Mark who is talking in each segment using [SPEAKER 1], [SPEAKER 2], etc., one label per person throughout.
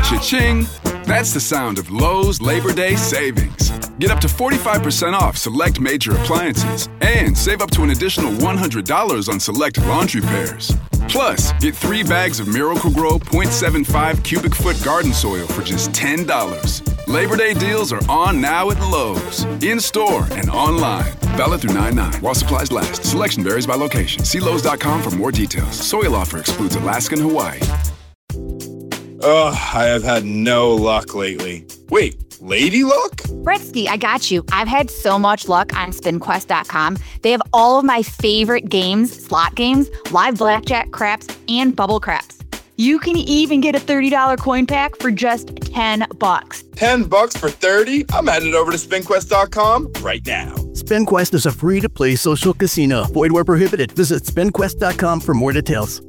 [SPEAKER 1] Cha-ching! That's the sound of Lowe's Labor Day savings. Get up to 45% off select major appliances and save up to an additional $100 on select laundry pairs. Plus, get 3 bags of Miracle-Gro 0.75 cubic foot garden soil for just $10. Labor Day deals are on now at Lowe's, in-store and online. Valid through 9/9 while supplies last. Selection varies by location. See Lowe's.com for more details. Soil offer excludes Alaska and Hawaii.
[SPEAKER 2] Ugh, I have had no luck lately. Wait, lady luck?
[SPEAKER 3] Bretsky, I got you. I've had so much luck on SpinQuest.com. They have all of my favorite games, slot games, live blackjack, craps, and bubble craps. You can even get a $30 coin pack for just $10.
[SPEAKER 2] $10 for 30? I'm headed over to SpinQuest.com right now.
[SPEAKER 4] SpinQuest is a free-to-play social casino. Void where prohibited. Visit SpinQuest.com for more details.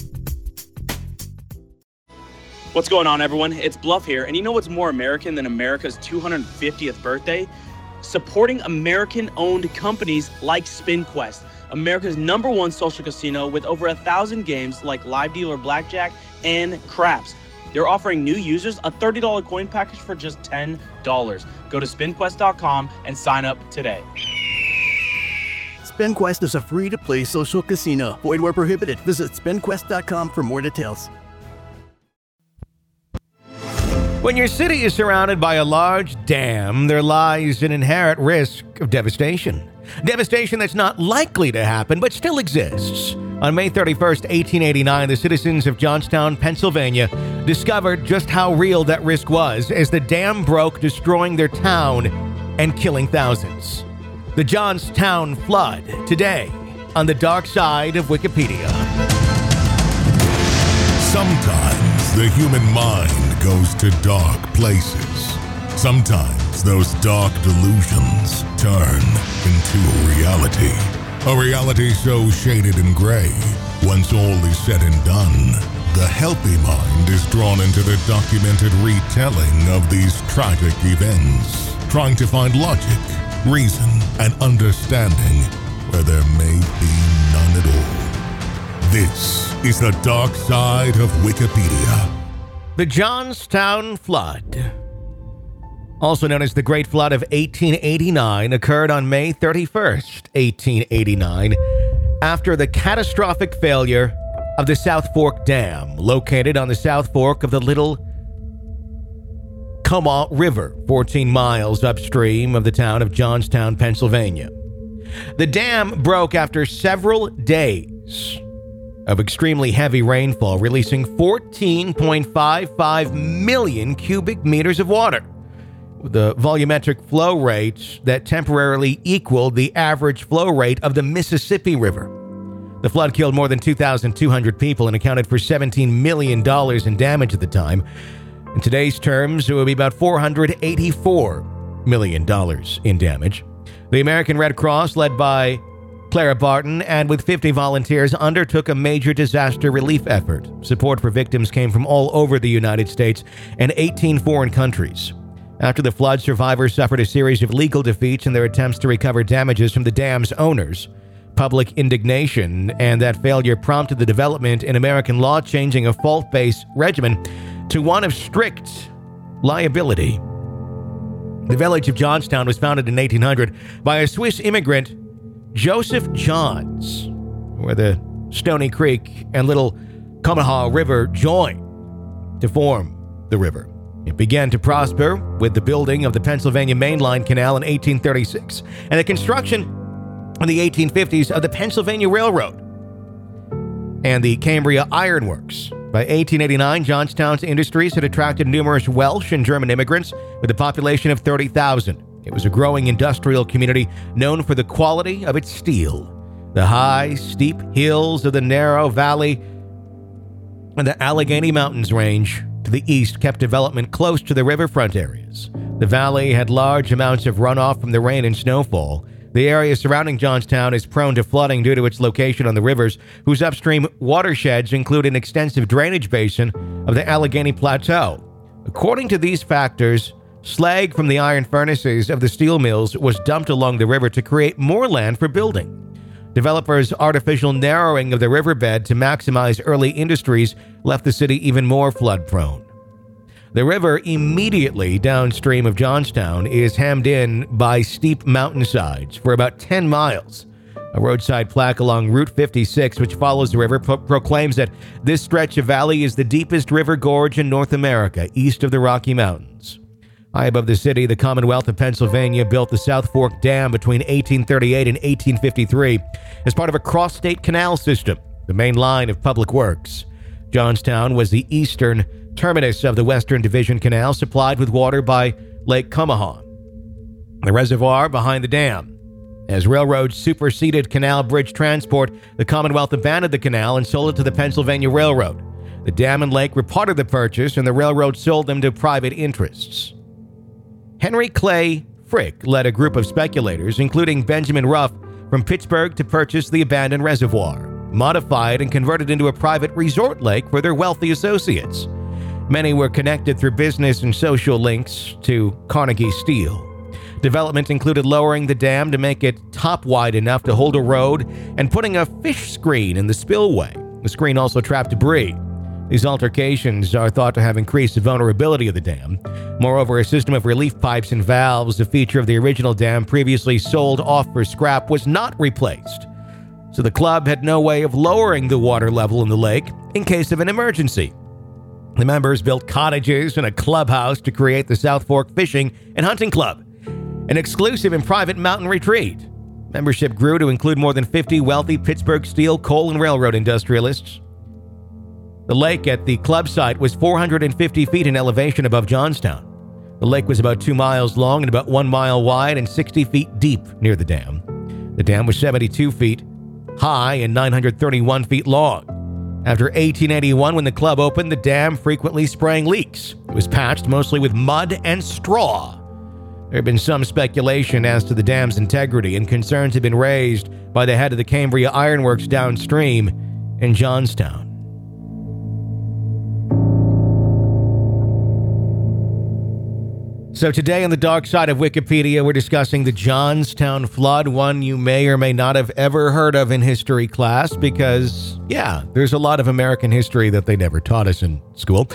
[SPEAKER 5] What's going on, everyone? It's Bluff here, and you know what's more American than America's 250th birthday? Supporting American-owned companies like SpinQuest, America's #1 social casino with over 1,000 games like live dealer blackjack and craps. They're offering new users a $30 coin package for just $10. Go to SpinQuest.com and sign up today.
[SPEAKER 4] SpinQuest is a free-to-play social casino. Void where prohibited. Visit SpinQuest.com for more details.
[SPEAKER 6] When your city is surrounded by a large dam, there lies an inherent risk of devastation. Devastation that's not likely to happen, but still exists. On May 31st, 1889, the citizens of Johnstown, Pennsylvania, discovered just how real that risk was as the dam broke, destroying their town and killing thousands. The Johnstown Flood, today on the dark side of Wikipedia.
[SPEAKER 7] Sometimes the human mind goes to dark places. Sometimes those dark delusions turn into a reality so shaded and gray. Once all is said and done, the healthy mind is drawn into the documented retelling of these tragic events, trying to find logic, reason, and understanding where there may be none at all. This is the dark side of Wikipedia.
[SPEAKER 6] The Johnstown Flood, also known as the Great Flood of 1889, occurred on May 31st, 1889, after the catastrophic failure of the South Fork Dam, located on the South Fork of the Little Comaw River, 14 miles upstream of the town of Johnstown, Pennsylvania. The dam broke after several days of extremely heavy rainfall, releasing 14.55 million cubic meters of water, with a volumetric flow rate that temporarily equaled the average flow rate of the Mississippi River. The flood killed more than 2,200 people and accounted for $17 million in damage at the time. In today's terms, it would be about $484 million in damage. The American Red Cross, led by Clara Barton, and with 50 volunteers, undertook a major disaster relief effort. Support for victims came from all over the United States and 18 foreign countries. After the flood, survivors suffered a series of legal defeats in their attempts to recover damages from the dam's owners. Public indignation and that failure prompted the development in American law, changing a fault-based regimen to one of strict liability. The village of Johnstown was founded in 1800 by a Swiss immigrant, Joseph Johns, where the Stony Creek and Little Comaw River join to form the river. It began to prosper with the building of the Pennsylvania Main Line Canal in 1836 and the construction in the 1850s of the Pennsylvania Railroad and the Cambria Iron Works. By 1889, Johnstown's industries had attracted numerous Welsh and German immigrants with a population of 30,000. It was a growing industrial community known for the quality of its steel. The high, steep hills of the narrow valley and the Allegheny Mountains range to the east kept development close to the riverfront areas. The valley had large amounts of runoff from the rain and snowfall. The area surrounding Johnstown is prone to flooding due to its location on the rivers, whose upstream watersheds include an extensive drainage basin of the Allegheny Plateau. According to these factors, slag from the iron furnaces of the steel mills was dumped along the river to create more land for building. Developers' artificial narrowing of the riverbed to maximize early industries left the city even more flood-prone. The river immediately downstream of Johnstown is hemmed in by steep mountainsides for about 10 miles. A roadside plaque along Route 56, which follows the river, proclaims that this stretch of valley is the deepest river gorge in North America, east of the Rocky Mountains. High above the city, the Commonwealth of Pennsylvania built the South Fork Dam between 1838 and 1853 as part of a cross-state canal system, the main line of public works. Johnstown was the eastern terminus of the Western Division Canal, supplied with water by Lake Comahaw, the reservoir behind the dam. As railroads superseded canal bridge transport, the Commonwealth abandoned the canal and sold it to the Pennsylvania Railroad. The dam and lake were part of the purchase, and the railroad sold them to private interests. Henry Clay Frick led a group of speculators, including Benjamin Ruff, from Pittsburgh to purchase the abandoned reservoir, modify it, and convert it into a private resort lake for their wealthy associates. Many were connected through business and social links to Carnegie Steel. Development included lowering the dam to make it top wide enough to hold a road and putting a fish screen in the spillway. The screen also trapped debris. These altercations are thought to have increased the vulnerability of the dam. Moreover, a system of relief pipes and valves, a feature of the original dam previously sold off for scrap, was not replaced. So the club had no way of lowering the water level in the lake in case of an emergency. The members built cottages and a clubhouse to create the South Fork Fishing and Hunting Club, an exclusive and private mountain retreat. Membership grew to include more than 50 wealthy Pittsburgh steel, coal, and railroad industrialists. The lake at the club site was 450 feet in elevation above Johnstown. The lake was about 2 miles long and about 1 mile wide and 60 feet deep near the dam. The dam was 72 feet high and 931 feet long. After 1881, when the club opened, the dam frequently sprang leaks. It was patched mostly with mud and straw. There had been some speculation as to the dam's integrity, and concerns had been raised by the head of the Cambria Ironworks downstream in Johnstown. So today on the dark side of Wikipedia, we're discussing the Johnstown flood, one you may or may not have ever heard of in history class because, yeah, there's a lot of American history that they never taught us in school.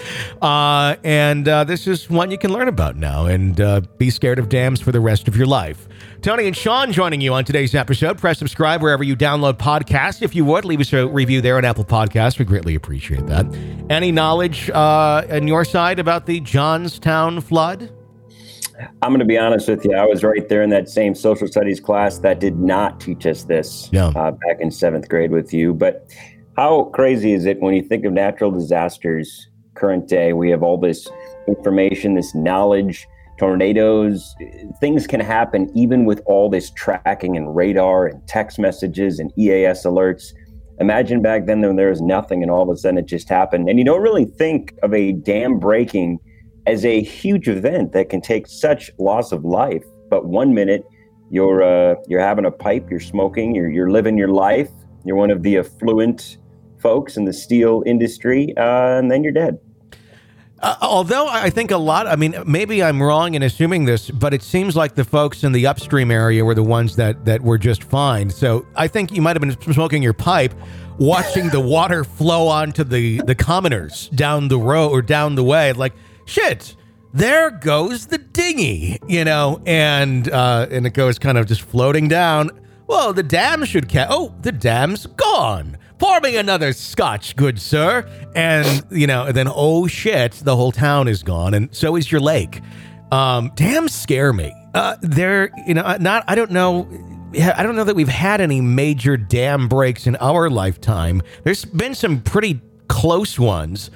[SPEAKER 6] And this is one you can learn about now and be scared of dams for the rest of your life. Tony and Sean joining you on today's episode. Press subscribe wherever you download podcasts. If you would, leave us a review there on Apple Podcasts. We greatly appreciate that. Any knowledge on your side about the Johnstown flood?
[SPEAKER 8] I'm going to be honest with you. I was right there in that same social studies class that did not teach us this back in 7th grade with you. But how crazy is it when you think of natural disasters, current day, we have all this information, this knowledge, tornadoes, things can happen even with all this tracking and radar and text messages and EAS alerts. Imagine back then when there was nothing and all of a sudden it just happened. And you don't really think of a dam breaking as a huge event that can take such loss of life. But 1 minute you're having a pipe, you're smoking, you're living your life, you're one of the affluent folks in the steel industry, and then you're dead.
[SPEAKER 6] Although I think a lot, I mean, maybe I'm wrong in assuming this, but it seems like the folks in the upstream area were the ones that were just fine. So I think you might have been smoking your pipe, watching the water flow onto the commoners down the road or down the way, like, shit, there goes the dinghy, and it goes kind of just floating down. Whoa, the dam should the dam's gone. Pour me another scotch, good sir. And, then, oh shit, the whole town is gone, and so is your lake. Dams scare me. I don't know that we've had any major dam breaks in our lifetime. There's been some pretty close ones.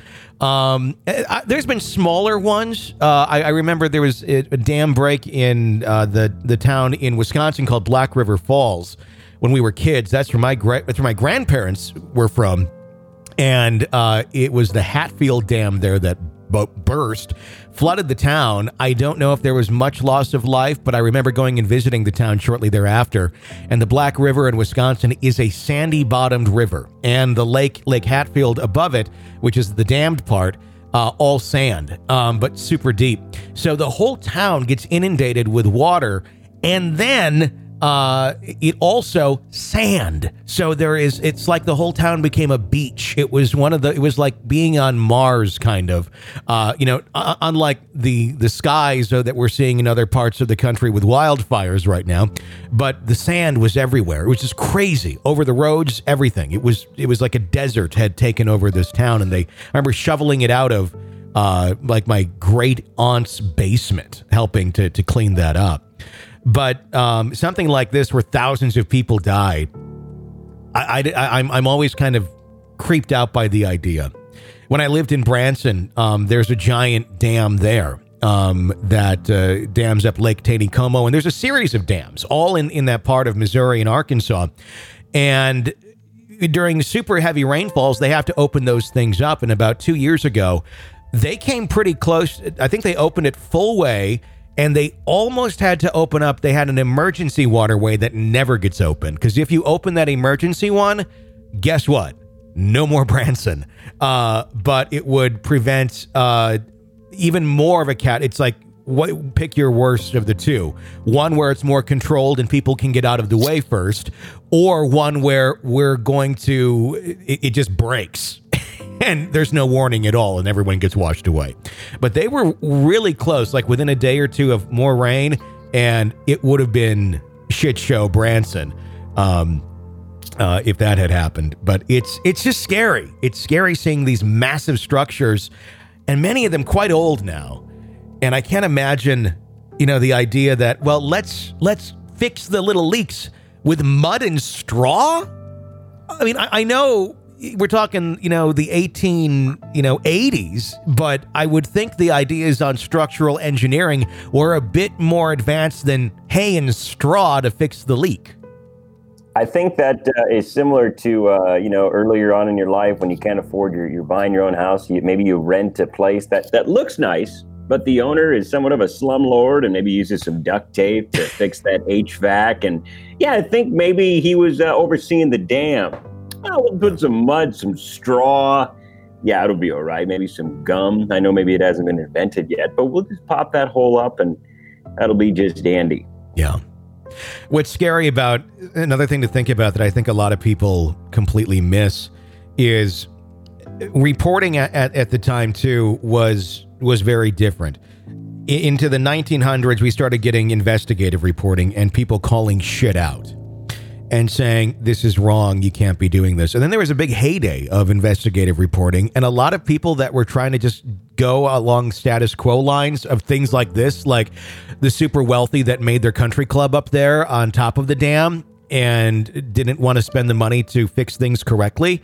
[SPEAKER 6] There's been smaller ones. I remember there was a dam break in the town in Wisconsin called Black River Falls when we were kids. That's where my grandparents were from, and it was the Hatfield Dam there that burst, flooded the town. I don't know if there was much loss of life, but I remember going and visiting the town shortly thereafter. And the Black River in Wisconsin is a sandy-bottomed river, and the Lake Hatfield above it, which is the dammed part, all sand, but super deep. So the whole town gets inundated with water, and then it also sand. So it's like the whole town became a beach. It was like being on Mars, kind of, unlike the skies that we're seeing in other parts of the country with wildfires right now. But the sand was everywhere. It was just crazy over the roads, everything. It was like a desert had taken over this town. And I remember shoveling it out of, like my great aunt's basement, helping to clean that up. But something like this, where thousands of people died, I'm always kind of creeped out by the idea. When I lived in Branson, there's a giant dam there that dams up Lake Taneycomo, and there's a series of dams all in that part of Missouri and Arkansas. And during super heavy rainfalls, they have to open those things up. And about 2 years ago, they came pretty close. I think they opened it full way. And they almost had to open up. They had an emergency waterway that never gets opened. Because if you open that emergency one, guess what? No more Branson. But it would prevent even more of a cat. It's like, pick your worst of the two. One where it's more controlled and people can get out of the way first. Or one where it just breaks. And there's no warning at all, and everyone gets washed away. But they were really close, like within a day or two of more rain, and it would have been shit show Branson if that had happened. But it's just scary. It's scary seeing these massive structures, and many of them quite old now. And I can't imagine, the idea that, well, let's fix the little leaks with mud and straw. I mean, I know. We're talking, the 80s, but I would think the ideas on structural engineering were a bit more advanced than hay and straw to fix the leak.
[SPEAKER 8] I think that is similar to, earlier on in your life when you can't afford you're buying your own house. Maybe you rent a place that looks nice, but the owner is somewhat of a slumlord and maybe uses some duct tape to fix that HVAC. And yeah, I think maybe he was overseeing the dam. Oh, we'll put some mud, some straw. Yeah, it'll be all right. Maybe some gum. I know maybe it hasn't been invented yet, but we'll just pop that hole up and that'll be just dandy.
[SPEAKER 6] Yeah. What's scary about, another thing to think about that I think a lot of people completely miss is reporting at the time too was very different. Into the 1900s, we started getting investigative reporting and people calling shit out and saying, this is wrong, you can't be doing this. And then there was a big heyday of investigative reporting, and a lot of people that were trying to just go along status quo lines of things like this, like the super wealthy that made their country club up there on top of the dam and didn't want to spend the money to fix things correctly.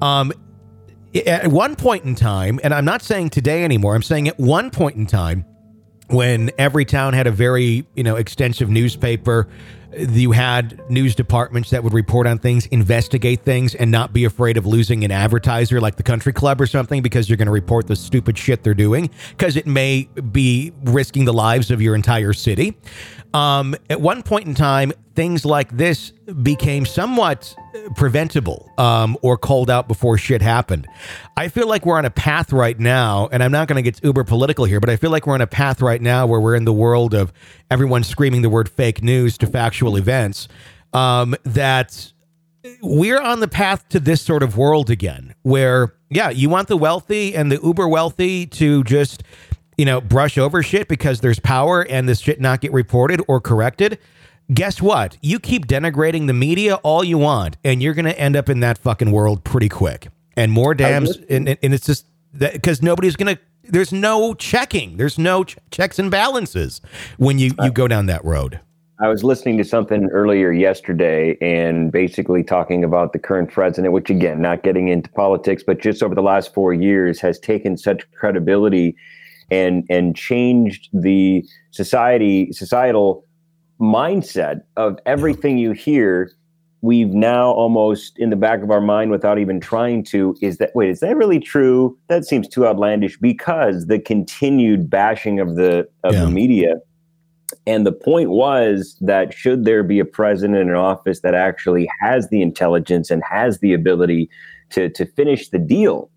[SPEAKER 6] At one point in time, and I'm not saying today anymore, I'm saying at one point in time, when every town had a very, extensive newspaper, you had news departments that would report on things, investigate things, and not be afraid of losing an advertiser like the country club or something because you're going to report the stupid shit they're doing because it may be risking the lives of your entire city. At one point in time, things like this became somewhat preventable or called out before shit happened. I feel like we're on a path right now, and I'm not going to get uber political here, but I feel like we're on a path right now where we're in the world of everyone screaming the word fake news to factual events, that we're on the path to this sort of world again, where, yeah, you want the wealthy and the uber wealthy to just, brush over shit because there's power and this shit not get reported or corrected. Guess what? You keep denigrating the media all you want, and you're going to end up in that fucking world pretty quick. And more dams, and it's just because nobody's going to, there's no checking. There's no checks and balances when you go down that road.
[SPEAKER 8] I was listening to something earlier yesterday and basically talking about the current president, which again, not getting into politics, but just over the last 4 years has taken such credibility and changed the societal mindset of everything you hear. We've now almost in the back of our mind without even trying to, is that really true? That seems too outlandish, because the continued bashing of the media. And the point was that should there be a president in office that actually has the intelligence and has the ability to finish the deal,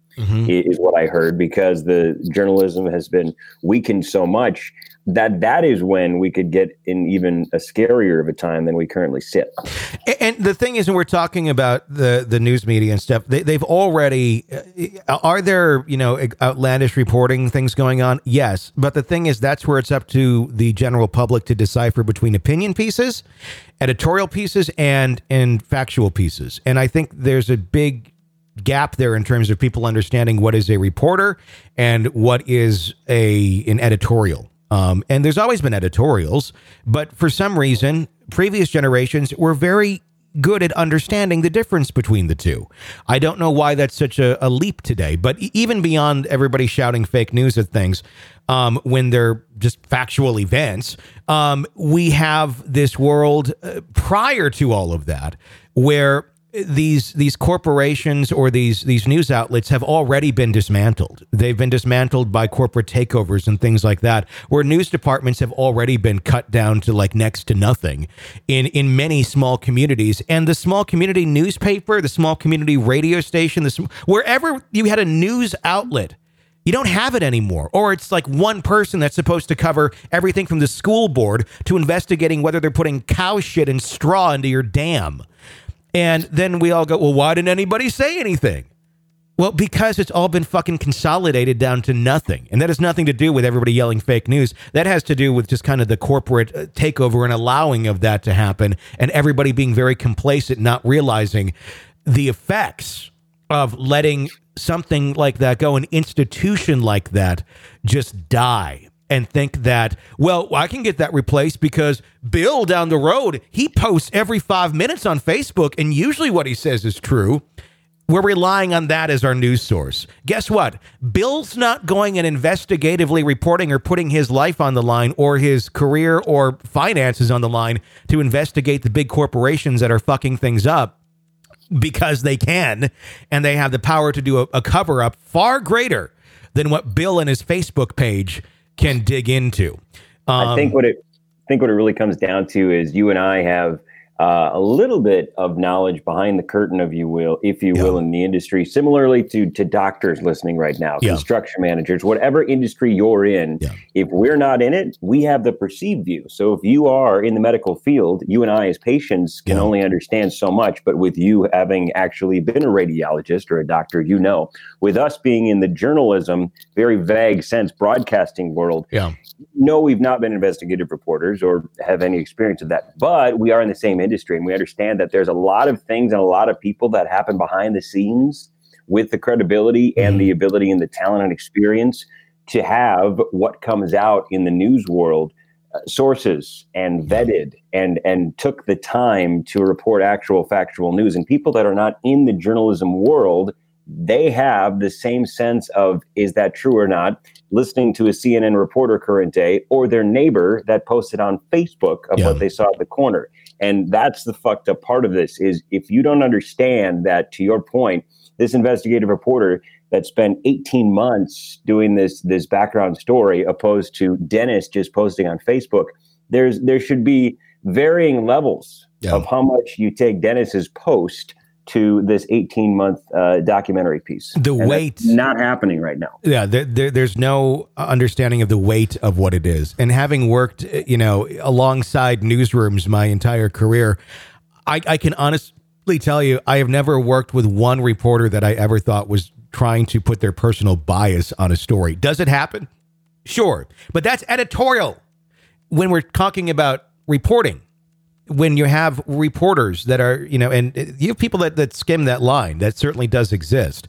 [SPEAKER 8] is what I heard, because the journalism has been weakened so much that is when we could get in even a scarier of a time than we currently sit.
[SPEAKER 6] And the thing is, when we're talking about the news media and stuff, they've already, are there, outlandish reporting things going on? Yes. But the thing is, that's where it's up to the general public to decipher between opinion pieces, editorial pieces, and factual pieces. And I think there's a big gap there in terms of people understanding what is a reporter and what is an editorial. And there's always been editorials, but for some reason, previous generations were very good at understanding the difference between the two. I don't know why that's such a leap today, but even beyond everybody shouting fake news at things, when they're just factual events, we have this world prior to all of that where these corporations or these news outlets have already been dismantled. They've been dismantled by corporate takeovers and things like that, where news departments have already been cut down to like next to nothing in many small communities. And the small community newspaper, the small community radio station, wherever you had a news outlet, you don't have it anymore. Or it's like one person that's supposed to cover everything from the school board to investigating whether they're putting cow shit and straw into your dam. And then we all go, well, why didn't anybody say anything? Well, because it's all been fucking consolidated down to nothing. And that has nothing to do with everybody yelling fake news. That has to do with just kind of the corporate takeover and allowing of that to happen, and everybody being very complacent, not realizing the effects of letting something like that go, an institution like that just die. And think that, well, I can get that replaced because Bill down the road, he posts every 5 minutes on Facebook, and usually what he says is true. We're relying on that as our news source. Guess what? Bill's not going and investigatively reporting or putting his life on the line or his career or finances on the line to investigate the big corporations that are fucking things up, because they can, and they have the power to do a cover-up far greater than what Bill and his Facebook page can dig into.
[SPEAKER 8] I think what it really comes down to is you and I have a little bit of knowledge behind the curtain, if you will, in the industry, similarly to doctors listening right now, construction managers, whatever industry you're in. If we're not in it, we have the perceived view. So if you are in the medical field, you and I as patients can only understand so much. But with you having actually been a radiologist or a doctor, with us being in the journalism, very vague sense, broadcasting world, no, we've not been investigative reporters or have any experience of that, but we are in the same industry, and we understand that there's a lot of things and a lot of people that happen behind the scenes with the credibility and the ability and the talent and experience to have what comes out in the news world sources and vetted and took the time to report actual factual news. And people that are not in the journalism world, they have the same sense of, is that true or not, listening to a CNN reporter current day or their neighbor that posted on Facebook of what they saw at the corner. And that's the fucked up part of this, is if you don't understand that, to your point, this investigative reporter that spent 18 months doing this background story opposed to Dennis just posting on Facebook, there should be varying levels of how much you take Dennis's post to this 18-month documentary piece.
[SPEAKER 6] The weight
[SPEAKER 8] not happening right now.
[SPEAKER 6] Yeah, there's no understanding of the weight of what it is. And having worked, alongside newsrooms my entire career, I can honestly tell you, I have never worked with one reporter that I ever thought was trying to put their personal bias on a story. Does it happen? Sure. But that's editorial. When we're talking about reporting, when you have reporters that are, and you have people that skim that line, that certainly does exist.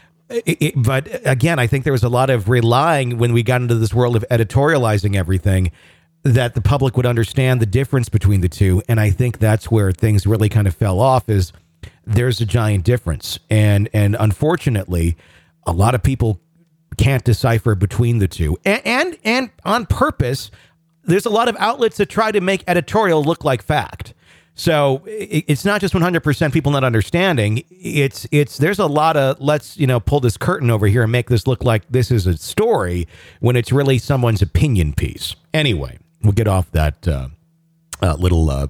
[SPEAKER 6] But again, I think there was a lot of relying when we got into this world of editorializing everything, that the public would understand the difference between the two. And I think that's where things really kind of fell off, is there's a giant difference. And unfortunately, a lot of people can't decipher between the two. And on purpose, there's a lot of outlets that try to make editorial look like fact. So it's not just 100% people not understanding. There's a lot of, let's, pull this curtain over here and make this look like this is a story when it's really someone's opinion piece. Anyway, we'll get off that little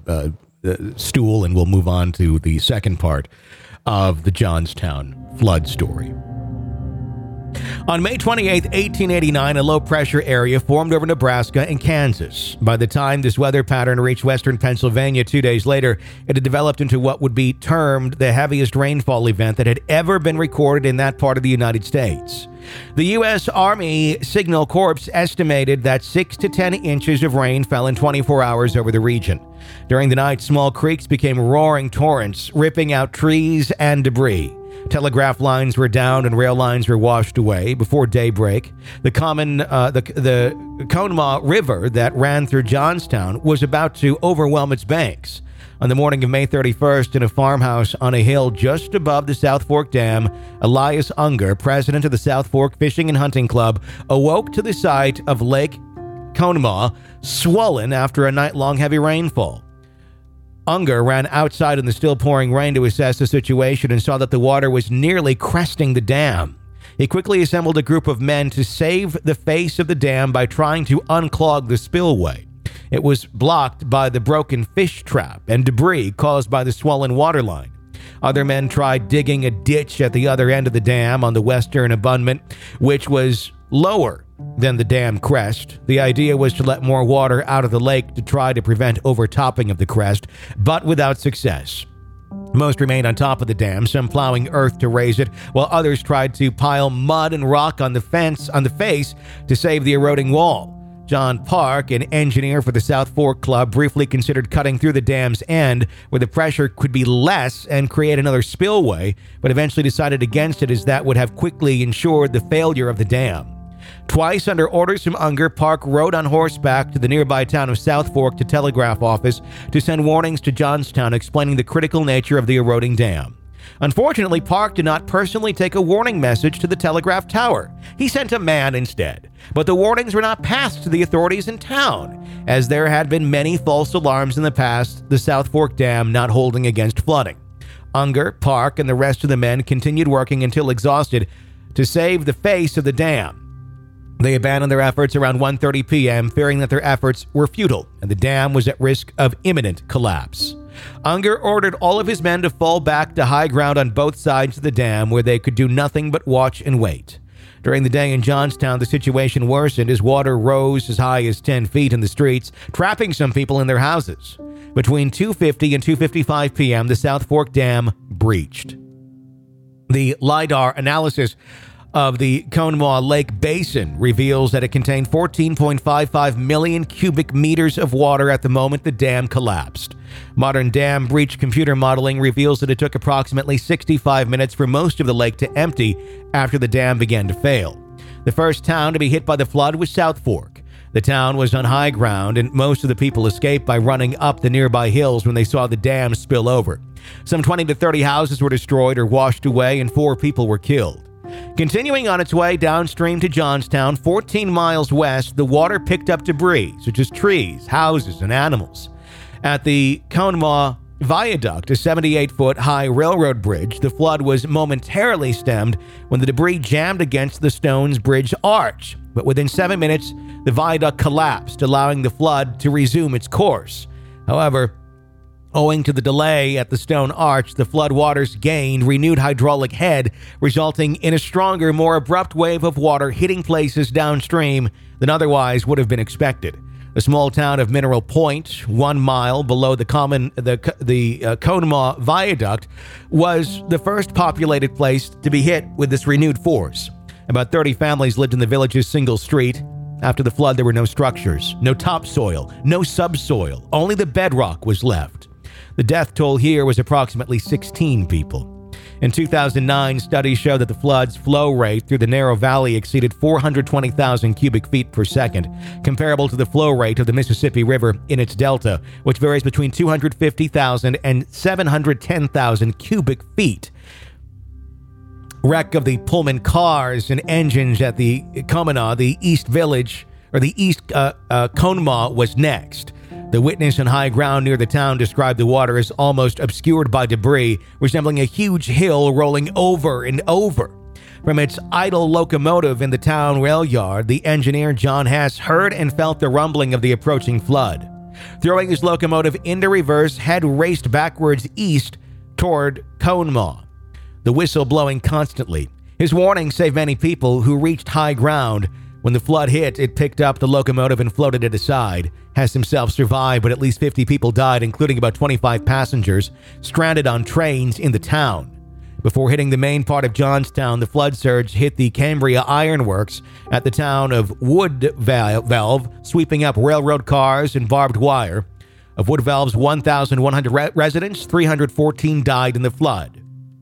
[SPEAKER 6] stool and we'll move on to the second part of the Johnstown flood story. On May 28, 1889, a low-pressure area formed over Nebraska and Kansas. By the time this weather pattern reached western Pennsylvania 2 days later, it had developed into what would be termed the heaviest rainfall event that had ever been recorded in that part of the United States. The U.S. Army Signal Corps estimated that 6 to 10 inches of rain fell in 24 hours over the region. During the night, small creeks became roaring torrents, ripping out trees and debris. Telegraph lines were down and rail lines were washed away before daybreak. The Conemaugh River that ran through Johnstown was about to overwhelm its banks. On the morning of May 31st, in a farmhouse on a hill just above the South Fork Dam, Elias Unger, president of the South Fork Fishing and Hunting Club, awoke to the sight of Lake Conemaugh swollen after a night-long heavy rainfall. Unger ran outside in the still pouring rain to assess the situation and saw that the water was nearly cresting the dam. He quickly assembled a group of men to save the face of the dam by trying to unclog the spillway. It was blocked by the broken fish trap and debris caused by the swollen waterline. Other men tried digging a ditch at the other end of the dam on the western abutment, which was lower than the dam crest. The idea was to let more water out of the lake to try to prevent overtopping of the crest, but without success. Most remained on top of the dam, some plowing earth to raise it, while others tried to pile mud and rock on the face to save the eroding wall. John Park, an engineer for the South Fork Club, briefly considered cutting through the dam's end where the pressure could be less and create another spillway, but eventually decided against it as that would have quickly ensured the failure of the dam. Twice, under orders from Unger, Park rode on horseback to the nearby town of South Fork to telegraph office to send warnings to Johnstown explaining the critical nature of the eroding dam. Unfortunately, Park did not personally take a warning message to the telegraph tower. He sent a man instead. But the warnings were not passed to the authorities in town, as there had been many false alarms in the past, the South Fork Dam not holding against flooding. Unger, Park, and the rest of the men continued working until exhausted to save the face of the dam. They abandoned their efforts around 1:30 p.m., fearing that their efforts were futile and the dam was at risk of imminent collapse. Unger ordered all of his men to fall back to high ground on both sides of the dam where they could do nothing but watch and wait. During the day in Johnstown, the situation worsened as water rose as high as 10 feet in the streets, trapping some people in their houses. Between 2:50 and 2:55 p.m., the South Fork Dam breached. The LIDAR analysis of the Conemaugh Lake Basin reveals that it contained 14.55 million cubic meters of water at the moment the dam collapsed. Modern dam breach computer modeling reveals that it took approximately 65 minutes for most of the lake to empty after the dam began to fail. The first town to be hit by the flood was South Fork. The town was on high ground, and most of the people escaped by running up the nearby hills when they saw the dam spill over. Some 20 to 30 houses were destroyed or washed away, and 4 people were killed. Continuing on its way downstream to Johnstown, 14 miles west, the water picked up debris, such as trees, houses, and animals. At the Conemaugh Viaduct, a 78-foot-high railroad bridge, the flood was momentarily stemmed when the debris jammed against the Stones Bridge arch. But within 7 minutes, the viaduct collapsed, allowing the flood to resume its course. However, owing to the delay at the stone arch, the floodwaters gained renewed hydraulic head, resulting in a stronger, more abrupt wave of water hitting places downstream than otherwise would have been expected. The small town of Mineral Point, 1 mile below the Conemaugh Viaduct, was the first populated place to be hit with this renewed force. About 30 families lived in the village's single street. After the flood, there were no structures, no topsoil, no subsoil. Only the bedrock was left. The death toll here was approximately 16 people. In 2009, studies showed that the flood's flow rate through the narrow valley exceeded 420,000 cubic feet per second, comparable to the flow rate of the Mississippi River in its delta, which varies between 250,000 and 710,000 cubic feet. Wreck of the Pullman cars and engines at the Conemaugh, the East Village, or the East Conemaugh was next. The witness on high ground near the town described the water as almost obscured by debris, resembling a huge hill rolling over and over. From its idle locomotive in the town rail yard, the engineer John Hess heard and felt the rumbling of the approaching flood. Throwing his locomotive into reverse, Head raced backwards east toward Conemaugh, the whistle blowing constantly. His warning saved many people who reached high ground. When the flood hit, it picked up the locomotive and floated it aside. Hess himself survived, but at least 50 people died, including about 25 passengers stranded on trains in the town. Before hitting the main part of Johnstown, the flood surge hit the Cambria Ironworks at the town of Woodvalve, sweeping up railroad cars and barbed wire. Of Woodvalve's 1,100 residents, 314 died in the flood.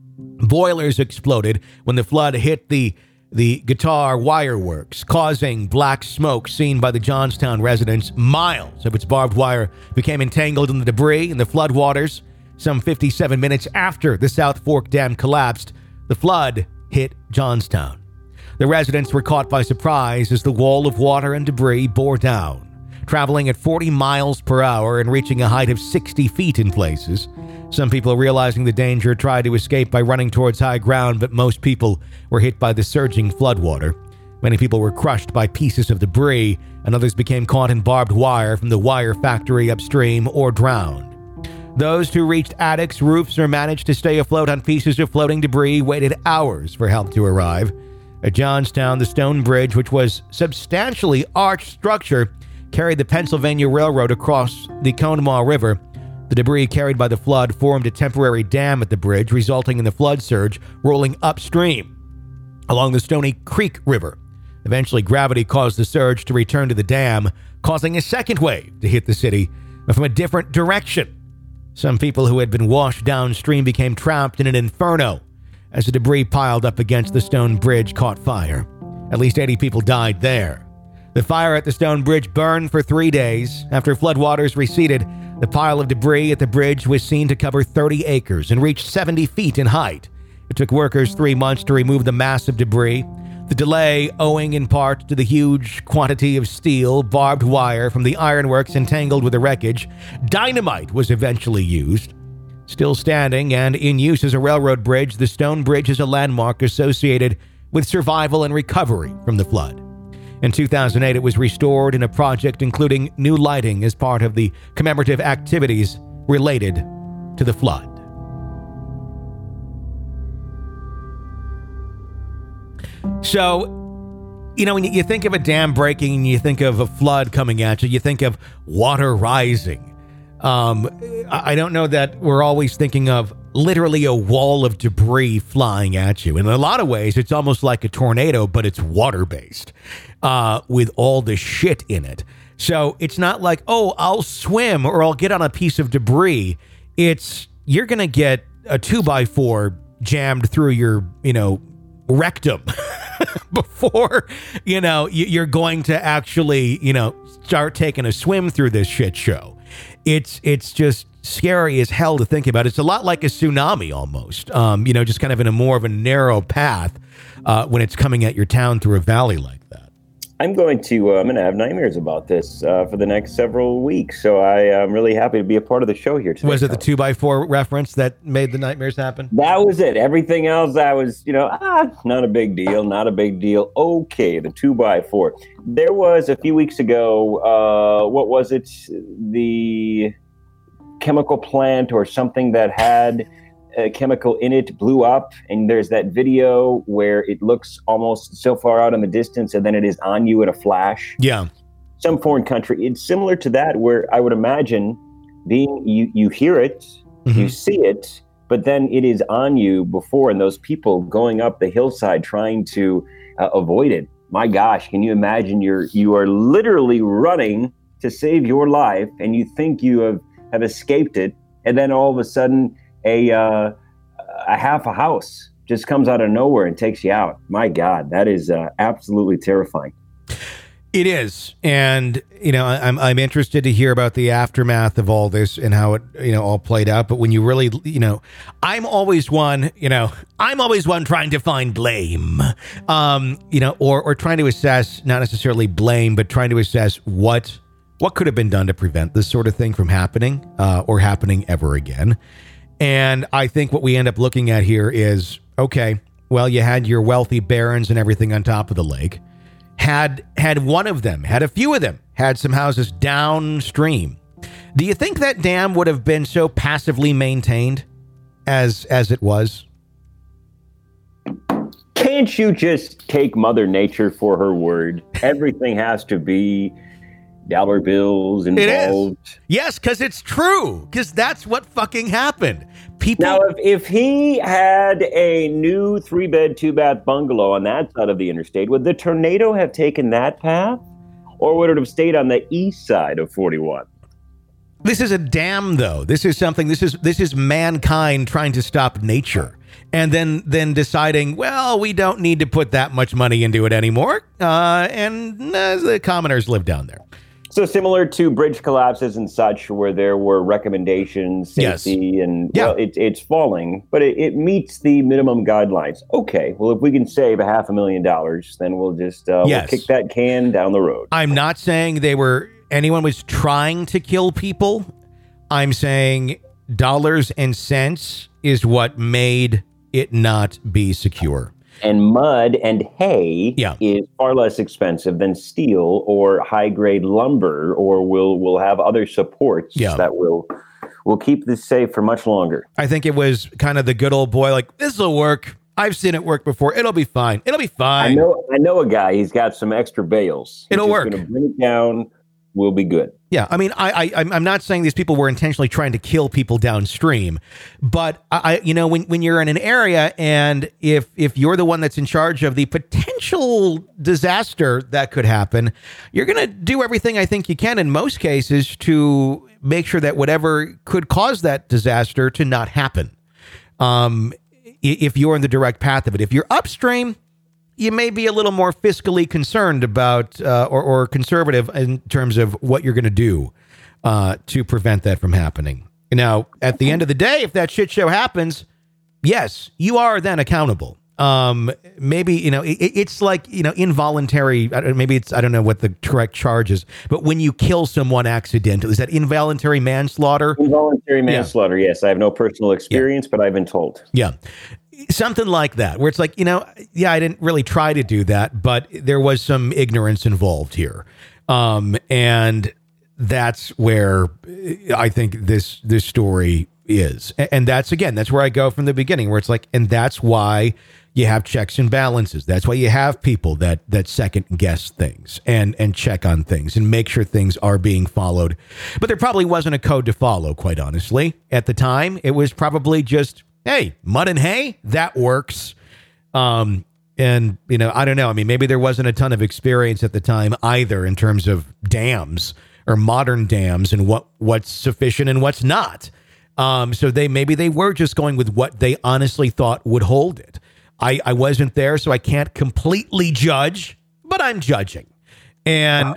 [SPEAKER 6] Boilers exploded when the flood hit the Guitar Wireworks, causing black smoke seen by the Johnstown residents. Miles of its barbed wire became entangled in the debris in the floodwaters. Some 57 minutes after the South Fork Dam collapsed, the flood hit Johnstown. The residents were caught by surprise as the wall of water and debris bore down, traveling at 40 miles per hour and reaching a height of 60 feet in places. Some people, realizing the danger, tried to escape by running towards high ground, but most people were hit by the surging floodwater. Many people were crushed by pieces of debris, and others became caught in barbed wire from the wire factory upstream or drowned. Those who reached attics, roofs, or managed to stay afloat on pieces of floating debris waited hours for help to arrive. At Johnstown, the stone bridge, which was substantially arched structure, carried the Pennsylvania Railroad across the Conemaugh River. The debris carried by the flood formed a temporary dam at the bridge, resulting in the flood surge rolling upstream along the Stony Creek River. Eventually, gravity caused the surge to return to the dam, causing a second wave to hit the city from a different direction. Some people who had been washed downstream became trapped in an inferno as the debris piled up against the stone bridge caught fire. At least 80 people died there. The fire at the stone bridge burned for 3 days. After floodwaters receded, the pile of debris at the bridge was seen to cover 30 acres and reach 70 feet in height. It took workers 3 months to remove the massive debris. The delay owing in part to the huge quantity of steel, barbed wire from the ironworks entangled with the wreckage. Dynamite was eventually used. Still standing and in use as a railroad bridge, the stone bridge is a landmark associated with survival and recovery from the flood. In 2008, it was restored in a project including new lighting as part of the commemorative activities related to the flood. So, when you think of a dam breaking and you think of a flood coming at you, you think of water rising. I don't know that we're always thinking of literally a wall of debris flying at you. In a lot of ways, it's almost like a tornado, but it's water-based with all the shit in it. So it's not like, oh, I'll swim or I'll get on a piece of debris. It's you're going to get a 2x4 jammed through your, rectum before, you're going to actually, start taking a swim through this shit show. It's just scary as hell to think about. It's a lot like a tsunami almost, just kind of in a more of a narrow path when it's coming at your town through a valley like that.
[SPEAKER 8] I'm going to have nightmares about this for the next several weeks. So I am really happy to be a part of the show here today.
[SPEAKER 6] Was it the 2x4 reference that made the nightmares happen?
[SPEAKER 8] That was it. Everything else, I was, not a big deal, not a big deal. Okay, the 2x4. There was a few weeks ago, what was it? The chemical plant or something that had a chemical in it blew up, and there's that video where it looks almost so far out in the distance and then it is on you in a flash.
[SPEAKER 6] Yeah.
[SPEAKER 8] Some foreign country. It's similar to that, where I would imagine being you hear it, you see it, but then it is on you before, and those people going up the hillside trying to avoid it. My gosh, can you imagine you are literally running to save your life and you think you have escaped it, and then all of a sudden a half a house just comes out of nowhere and takes you out. My God, that is absolutely terrifying.
[SPEAKER 6] It is. And, I'm interested to hear about the aftermath of all this and how it, all played out. But when you really, I'm always one trying to find blame, or trying to assess, not necessarily blame, but trying to assess what could have been done to prevent this sort of thing from happening or happening ever again. And I think what we end up looking at here is, okay, well, you had your wealthy barons and everything on top of the lake. Had one of them, had a few of them, had some houses downstream. Do you think that dam would have been so passively maintained as it was?
[SPEAKER 8] Can't you just take Mother Nature for her word? Everything has to be dollar bills involved.
[SPEAKER 6] It is. Yes, because it's true. Because that's what fucking happened. People.
[SPEAKER 8] Now, if he had a new 3-bed, 2-bath bungalow on that side of the interstate, would the tornado have taken that path? Or would it have stayed on the east side of 41?
[SPEAKER 6] This is a dam, though. This is mankind trying to stop nature. And then deciding, well, we don't need to put that much money into it anymore. And the commoners live down there.
[SPEAKER 8] So similar to bridge collapses and such, where there were recommendations, safety, and well, it's falling, but it meets the minimum guidelines. Okay, well, if we can save $500,000, then we'll just we'll kick that can down the road.
[SPEAKER 6] I'm not saying anyone was trying to kill people. I'm saying dollars and cents is what made it not be secure.
[SPEAKER 8] And mud and hay is far less expensive than steel or high-grade lumber, or will have other supports that will keep this safe for much longer.
[SPEAKER 6] I think it was kind of the good old boy, like, this will work. I've seen it work before. It'll be fine. It'll be fine.
[SPEAKER 8] I know a guy. He's got some extra bales.
[SPEAKER 6] It'll work.
[SPEAKER 8] He's going to bring it down. We'll be good.
[SPEAKER 6] Yeah, I mean, I'm not saying these people were intentionally trying to kill people downstream, but when you're in an area and if you're the one that's in charge of the potential disaster that could happen, you're going to do everything I think you can in most cases to make sure that whatever could cause that disaster to not happen. If you're in the direct path of it, if you're upstream, you may be a little more fiscally concerned about or conservative in terms of what you're going to do to prevent that from happening. Now, at the end of the day, if that shit show happens, yes, you are then accountable. Maybe, it's like, involuntary. Maybe it's, I don't know what the correct charge is, but when you kill someone accidentally, is that involuntary manslaughter?
[SPEAKER 8] Involuntary manslaughter, yes. I have no personal experience, but I've been told.
[SPEAKER 6] Yeah. Something like that, where it's like, I didn't really try to do that, but there was some ignorance involved here. And that's where I think this story is. And that's where I go from the beginning, where it's like, and that's why you have checks and balances. That's why you have people that second guess things and check on things and make sure things are being followed. But there probably wasn't a code to follow, quite honestly. At the time, it was probably just, hey, mud and hay, that works. And, I don't know. I mean, maybe there wasn't a ton of experience at the time either in terms of dams or modern dams and what's sufficient and what's not. So maybe they were just going with what they honestly thought would hold it. I wasn't there, so I can't completely judge, but I'm judging. And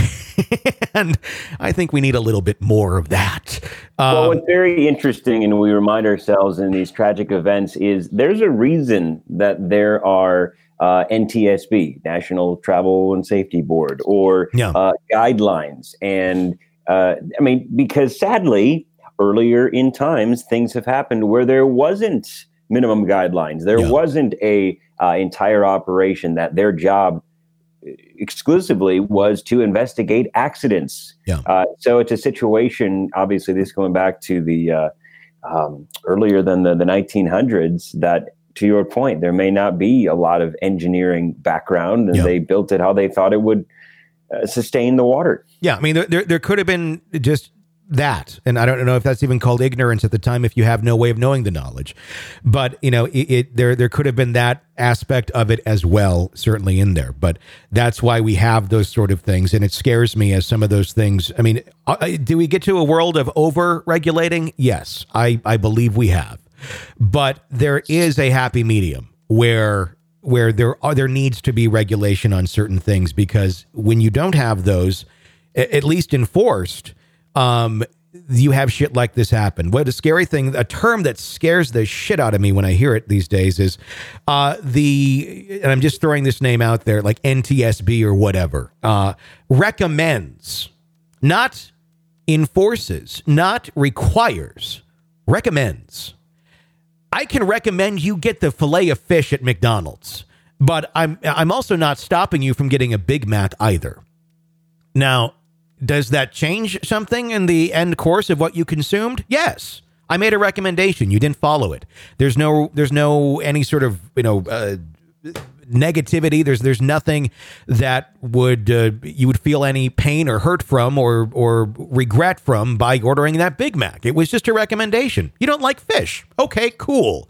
[SPEAKER 6] I think we need a little bit more of that.
[SPEAKER 8] Well, what's very interesting, and we remind ourselves in these tragic events, is there's a reason that there are NTSB, National Travel and Safety Board, or guidelines. And because sadly, earlier in times, things have happened where there wasn't minimum guidelines. There wasn't a entire operation that their job exclusively was to investigate accidents. So it's a situation, obviously this going back to the earlier than the 1900s, that to your point, there may not be a lot of engineering background, and they built it how they thought it would sustain the water.
[SPEAKER 6] Yeah, I mean, there could have been just that, and I don't know if that's even called ignorance at the time if you have no way of knowing the knowledge, but there could have been that aspect of it as well, certainly in there. But that's why we have those sort of things, and it scares me as some of those things. I mean, do we get to a world of over regulating? Yes, I believe we have, but there is a happy medium where there needs to be regulation on certain things, because when you don't have those, at least enforced, you have shit like this happen. What a scary thing, a term that scares the shit out of me when I hear it these days is and I'm just throwing this name out there, like NTSB or whatever, recommends, not enforces, not requires, recommends. I can recommend you get the filet of fish at McDonald's, but I'm also not stopping you from getting a Big Mac either. Now, does that change something in the end course of what you consumed? Yes. I made a recommendation. You didn't follow it. There's no any sort of, negativity. There's nothing that would you would feel any pain or hurt from or regret from by ordering that Big Mac. It was just a recommendation. You don't like fish. Okay, cool.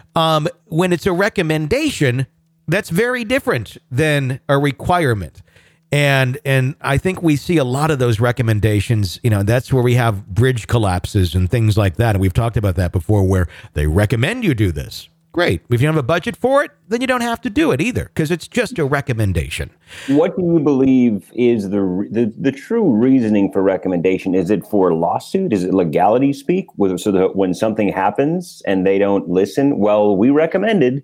[SPEAKER 6] When it's a recommendation, that's very different than a requirement. And I think we see a lot of those recommendations. That's where we have bridge collapses and things like that. And we've talked about that before, where they recommend you do this. Great. If you don't have a budget for it, then you don't have to do it either, because it's just a recommendation.
[SPEAKER 8] What do you believe is the true reasoning for recommendation? Is it for lawsuit? Is it legality speak? So that when something happens and they don't listen, well, we recommended.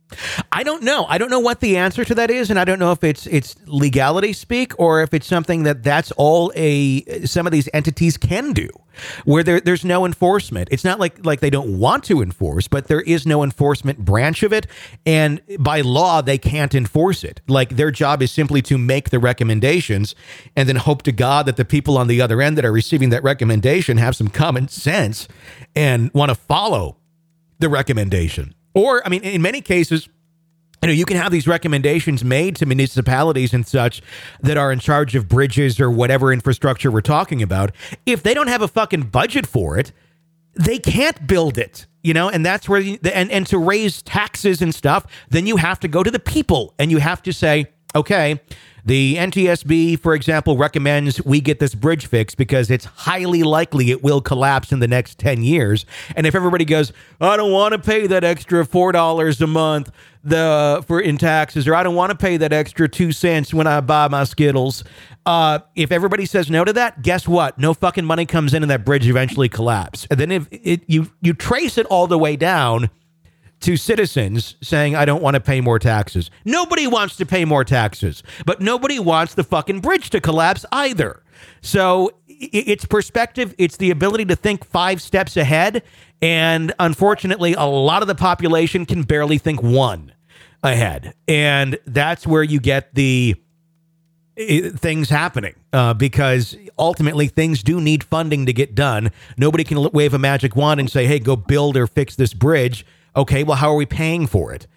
[SPEAKER 6] I don't know. I don't know what the answer to that is, and I don't know if it's legality speak or if it's something that's all some of these entities can do, where there's no enforcement. It's not like they don't want to enforce, but there is no enforcement branch of it, and by law they can't enforce it. Like, their job is simply to make the recommendations and then hope to God that the people on the other end that are receiving that recommendation have some common sense and want to follow the recommendation. Or, I mean, in many cases, you can have these recommendations made to municipalities and such that are in charge of bridges or whatever infrastructure we're talking about. If they don't have a fucking budget for it, they can't build it, and that's where, and to raise taxes and stuff, then you have to go to the people and you have to say, okay, the NTSB, for example, recommends we get this bridge fixed because it's highly likely it will collapse in the next 10 years. And if everybody goes, I don't want to pay that extra $4 a month in taxes, or I don't want to pay that extra 2 cents when I buy my Skittles. If everybody says no to that, guess what? No fucking money comes in and that bridge eventually collapses. And then if you trace it all the way down to citizens saying, I don't want to pay more taxes. Nobody wants to pay more taxes, but nobody wants the fucking bridge to collapse either. So it's perspective. It's the ability to think 5 steps ahead. And unfortunately, a lot of the population can barely think 1 ahead. And that's where you get the things happening, because ultimately things do need funding to get done. Nobody can wave a magic wand and say, hey, go build or fix this bridge. Okay, well, how are we paying for it?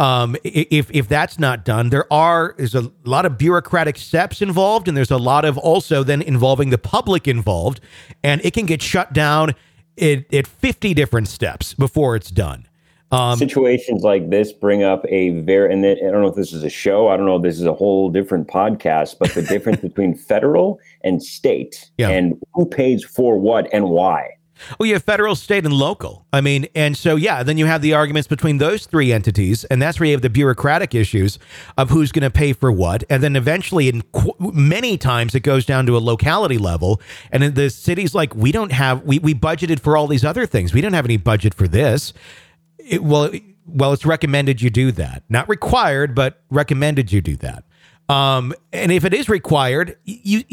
[SPEAKER 6] If that's not done, there's a lot of bureaucratic steps involved, and there's a lot of also then involving the public involved, and it can get shut down at 50 different steps before it's done.
[SPEAKER 8] Situations like this bring up and I don't know if this is a show, I don't know if this is a whole different podcast, but the difference between federal and state, and who pays for what and why.
[SPEAKER 6] Well, you have federal, state, and local. I mean, and so, then you have the arguments between those 3 entities, and that's where you have the bureaucratic issues of who's going to pay for what. And then eventually, many times, it goes down to a locality level. And in the cities, like, we budgeted for all these other things. We don't have any budget for this. Well, it's recommended you do that. Not required, but recommended you do that. And if it is required, you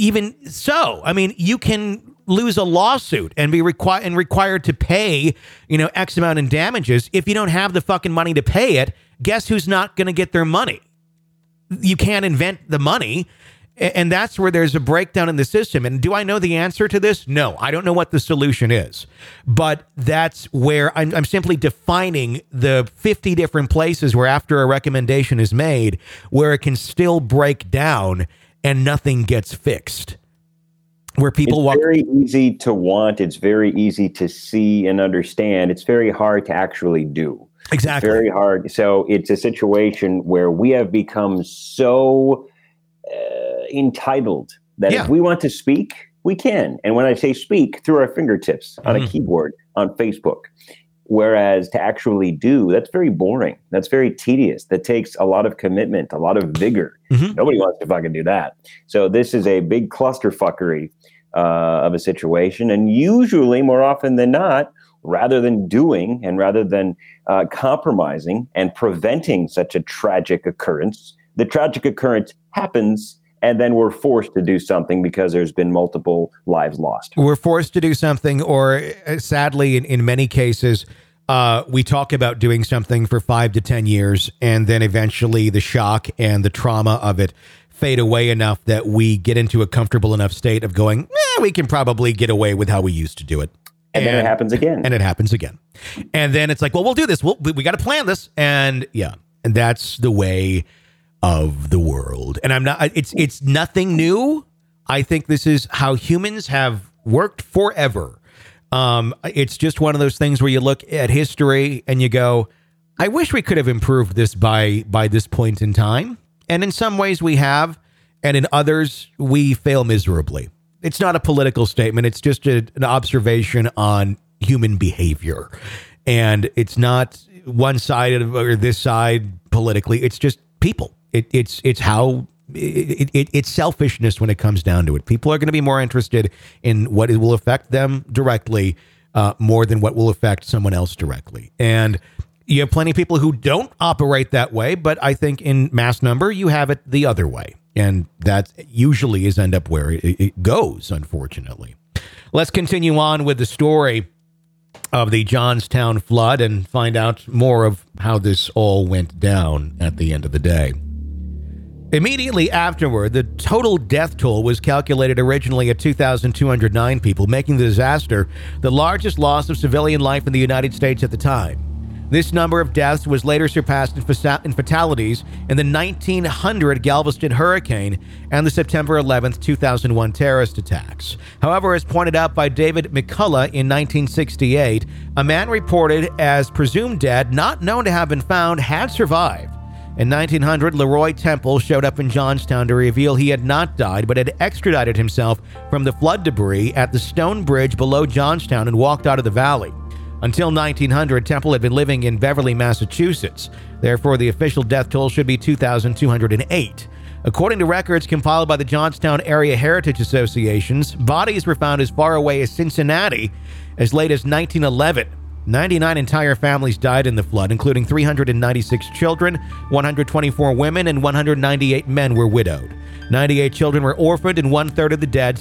[SPEAKER 6] can lose a lawsuit and be required to pay, X amount in damages. If you don't have the fucking money to pay it, guess who's not going to get their money? You can't invent the money. And that's where there's a breakdown in the system. And do I know the answer to this? No, I don't know what the solution is. But that's where I'm simply defining the 50 different places where after a recommendation is made, where it can still break down and nothing gets fixed. Where people
[SPEAKER 8] it's very easy to want, it's very easy to see and understand. It's very hard to actually do.
[SPEAKER 6] Exactly.
[SPEAKER 8] It's very hard. So it's a situation where we have become so entitled that if we want to speak, we can. And when I say speak, through our fingertips on a keyboard, on Facebook. Whereas to actually do, that's very boring. That's very tedious. That takes a lot of commitment, a lot of vigor. Nobody wants to fucking do that. So this is a big clusterfuckery of a situation. And usually, more often than not, rather than doing and rather than compromising and preventing such a tragic occurrence, the tragic occurrence happens. And then we're forced to do something because there's been multiple lives lost.
[SPEAKER 6] We're forced to do something, or sadly, in many cases, we talk about doing something for 5 to 10 years, and then eventually the shock and the trauma of it fade away enough that we get into a comfortable enough state of going, we can probably get away with how we used to do it.
[SPEAKER 8] And then it happens again.
[SPEAKER 6] And it happens again. And then it's like, well, we'll do this. We got to plan this. And And that's the way of the world. And it's nothing new. I think this is how humans have worked forever. It's just one of those things where you look at history and you go, I wish we could have improved this by this point in time. And in some ways we have, and in others we fail miserably. It's not a political statement. It's just an observation on human behavior. And it's not one-sided or this side politically. It's just people. It's how it's selfishness when it comes down to it. People are going to be more interested in what it will affect them directly more than what will affect someone else directly. And you have plenty of people who don't operate that way, but I think in mass number, you have it the other way. And that usually is end up where it goes, unfortunately. Let's continue on with the story of the Johnstown flood and find out more of how this all went down at the end of the day. Immediately afterward, the total death toll was calculated originally at 2,209 people, making the disaster the largest loss of civilian life in the United States at the time. This number of deaths was later surpassed in fatalities in the 1900 Galveston hurricane and the September 11, 2001 terrorist attacks. However, as pointed out by David McCullough in 1968, a man reported as presumed dead, not known to have been found, had survived. In 1900, Leroy Temple showed up in Johnstown to reveal he had not died, but had extradited himself from the flood debris at the Stone Bridge below Johnstown and walked out of the valley. Until 1900, Temple had been living in Beverly, Massachusetts. Therefore, the official death toll should be 2,208. According to records compiled by the Johnstown Area Heritage Associations, bodies were found as far away as Cincinnati as late as 1911. 99 entire families died in the flood, including 396 children, 124 women, and 198 men were widowed. 98 children were orphaned, and one-third of the dead,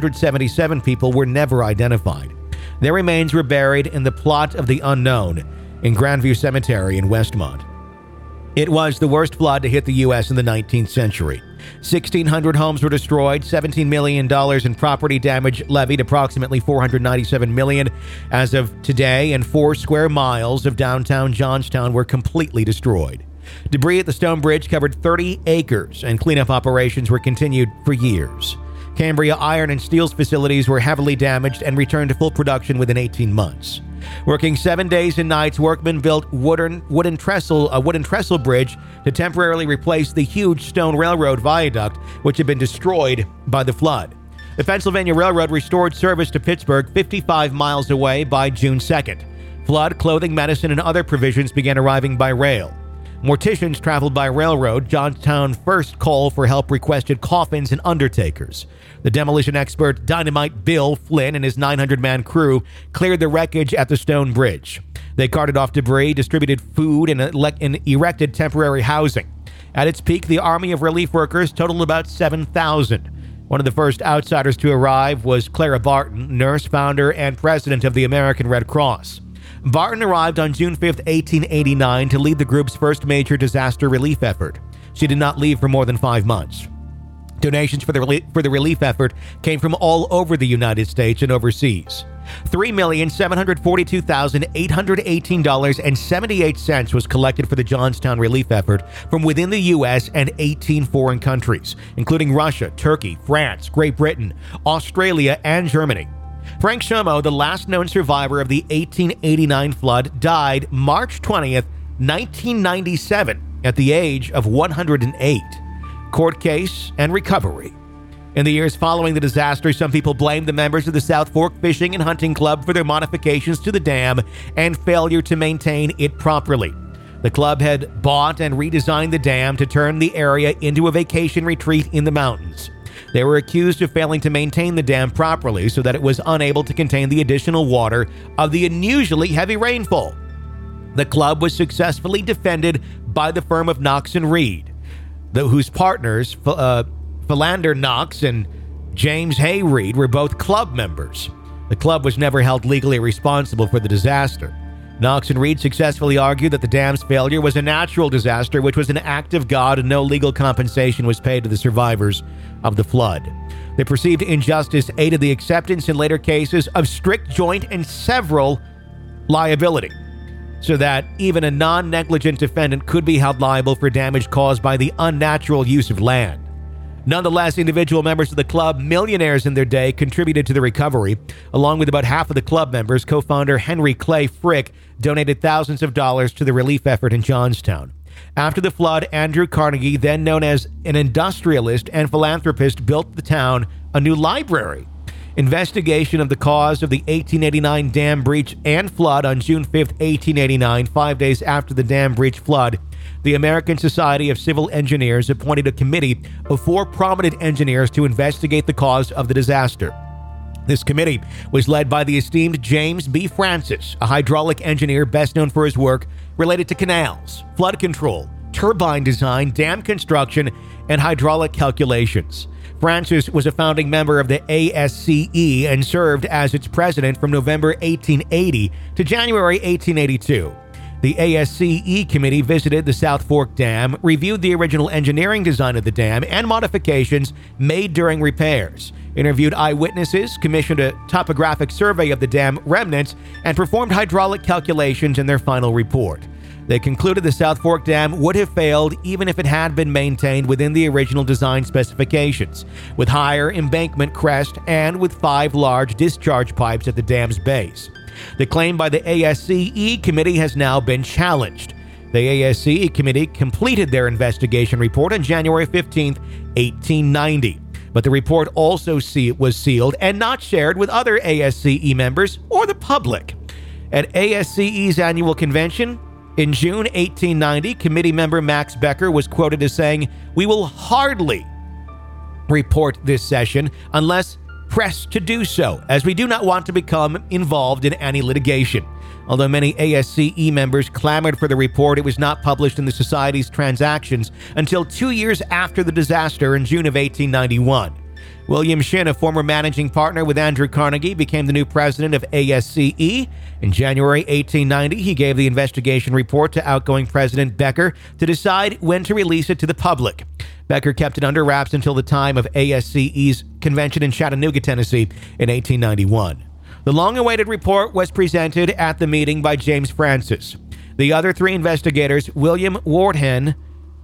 [SPEAKER 6] 777 people, were never identified. Their remains were buried in the Plot of the Unknown in Grandview Cemetery in Westmont. It was the worst flood to hit the U.S. in the 19th century. 1,600 homes were destroyed, $17 million in property damage levied, approximately $497 million as of today, and 4 square miles of downtown Johnstown were completely destroyed. Debris at the Stone Bridge covered 30 acres, and cleanup operations were continued for years. Cambria Iron and Steel's facilities were heavily damaged and returned to full production within 18 months. Working 7 days and nights, workmen built a wooden trestle bridge to temporarily replace the huge stone railroad viaduct, which had been destroyed by the flood. The Pennsylvania Railroad restored service to Pittsburgh 55 miles away by June 2nd. Flood, clothing, medicine, and other provisions began arriving by rail. Morticians traveled by railroad. Johnstown first call for help requested coffins and undertakers. The demolition expert Dynamite Bill Flynn and his 900-man crew cleared the wreckage at the Stone Bridge. They carted off debris, distributed food, and erected temporary housing. At its peak, the army of relief workers totaled about 7,000. One of the first outsiders to arrive was Clara Barton, nurse, founder, and president of the American Red Cross. Barton arrived on June 5, 1889, to lead the group's first major disaster relief effort. She did not leave for more than 5 months. Donations for the relief effort came from all over the United States and overseas. $3,742,818.78 was collected for the Johnstown relief effort from within the U.S. and 18 foreign countries, including Russia, Turkey, France, Great Britain, Australia, and Germany. Frank Shomo, the last known survivor of the 1889 flood, died March 20th, 1997, at the age of 108. Court case and recovery. In the years following the disaster, some people blamed the members of the South Fork Fishing and Hunting Club for their modifications to the dam and failure to maintain it properly. The club had bought and redesigned the dam to turn the area into a vacation retreat in the mountains. They were accused of failing to maintain the dam properly so that it was unable to contain the additional water of the unusually heavy rainfall. The club was successfully defended by the firm of Knox and Reed, whose partners, Philander Knox and James Hay Reed, were both club members. The club was never held legally responsible for the disaster. Knox and Reed successfully argued that the dam's failure was a natural disaster, which was an act of God, and no legal compensation was paid to the survivors of the flood. The perceived injustice aided the acceptance in later cases of strict joint and several liability. so that even a non-negligent defendant could be held liable for damage caused by the unnatural use of land. Nonetheless, individual members of the club, millionaires in their day, contributed to the recovery. Along with about half of the club members, co-founder Henry Clay Frick donated thousands of dollars to the relief effort in Johnstown. After the flood, Andrew Carnegie, then known as an industrialist and philanthropist, built the town a new library. Investigation of the cause of the 1889 dam breach and flood on June 5, 1889, 5 days after the dam breach flood, the American Society of Civil Engineers appointed a committee of 4 prominent engineers to investigate the cause of the disaster. This committee was led by the esteemed James B. Francis, a hydraulic engineer best known for his work related to canals, flood control, turbine design, dam construction, and hydraulic calculations. Francis was a founding member of the ASCE and served as its president from November 1880 to January 1882. The ASCE committee visited the South Fork Dam, reviewed the original engineering design of the dam and modifications made during repairs, interviewed eyewitnesses, commissioned a topographic survey of the dam remnants, and performed hydraulic calculations in their final report. They concluded the South Fork Dam would have failed even if it had been maintained within the original design specifications, with higher embankment crest and with 5 large discharge pipes at the dam's base. The claim by the ASCE committee has now been challenged. The ASCE committee completed their investigation report on January 15, 1890. But the report also was sealed and not shared with other ASCE members or the public. At ASCE's annual convention, in June 1890, committee member Max Becker was quoted as saying, "We will hardly report this session unless pressed to do so, as we do not want to become involved in any litigation." Although many ASCE members clamored for the report, it was not published in the Society's transactions until 2 years after the disaster in June of 1891. William Shinn, a former managing partner with Andrew Carnegie, became the new president of ASCE. In January 1890, he gave the investigation report to outgoing President Becker to decide when to release it to the public. Becker kept it under wraps until the time of ASCE's convention in Chattanooga, Tennessee in 1891. The long-awaited report was presented at the meeting by James Francis. The other 3 investigators, William Wardhen,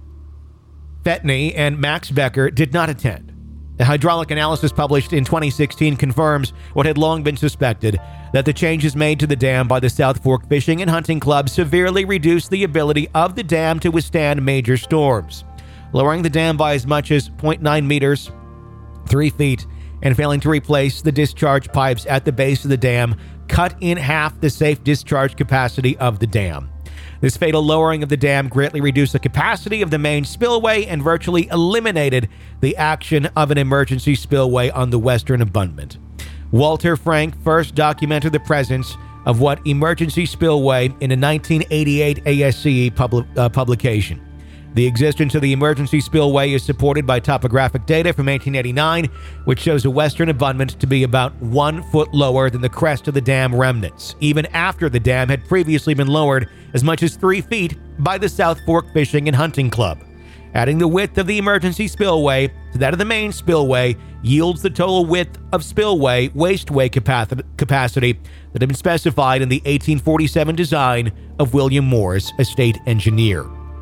[SPEAKER 6] Fetney, and Max Becker, did not attend. The hydraulic analysis published in 2016 confirms what had long been suspected, that the changes made to the dam by the South Fork Fishing and Hunting Club severely reduced the ability of the dam to withstand major storms. Lowering the dam by as much as 0.9 meters, 3 feet, and failing to replace the discharge pipes at the base of the dam cut in half the safe discharge capacity of the dam. This fatal lowering of the dam greatly reduced the capacity of the main spillway and virtually eliminated the action of an emergency spillway on the western abutment. Walter Frank first documented the presence of what emergency spillway in a 1988 ASCE publication. The existence of the emergency spillway is supported by topographic data from 1889, which shows a western abutment to be about 1 foot lower than the crest of the dam remnants, even after the dam had previously been lowered as much as 3 feet by the South Fork Fishing and Hunting Club. Adding the width of the emergency spillway to that of the main spillway yields the total width of spillway wasteway capacity that had been specified in the 1847 design of William Morris, a state engineer.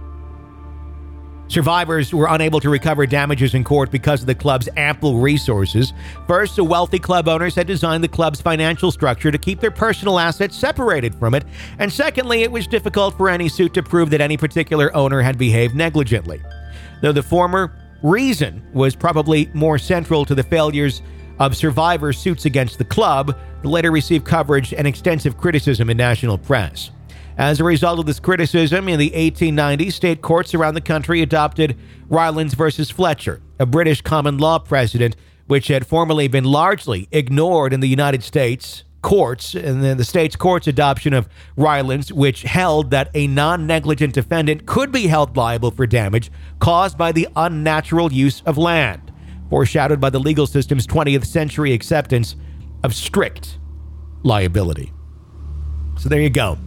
[SPEAKER 6] Survivors were unable to recover damages in court because of the club's ample resources. First, the wealthy club owners had designed the club's financial structure to keep their personal assets separated from it. And secondly, it was difficult for any suit to prove that any particular owner had behaved negligently. Though the former reason was probably more central to the failures of survivor suits against the club, the latter received coverage and extensive criticism in national press. As a result of this criticism, in the 1890s, state courts around the country adopted Rylands versus Fletcher, a British common law precedent which had formerly been largely ignored in the United States courts, and then the state's court's adoption of Rylands, which held that a non-negligent defendant could be held liable for damage caused by the unnatural use of land, foreshadowed by the legal system's 20th century acceptance of strict liability. So there you go.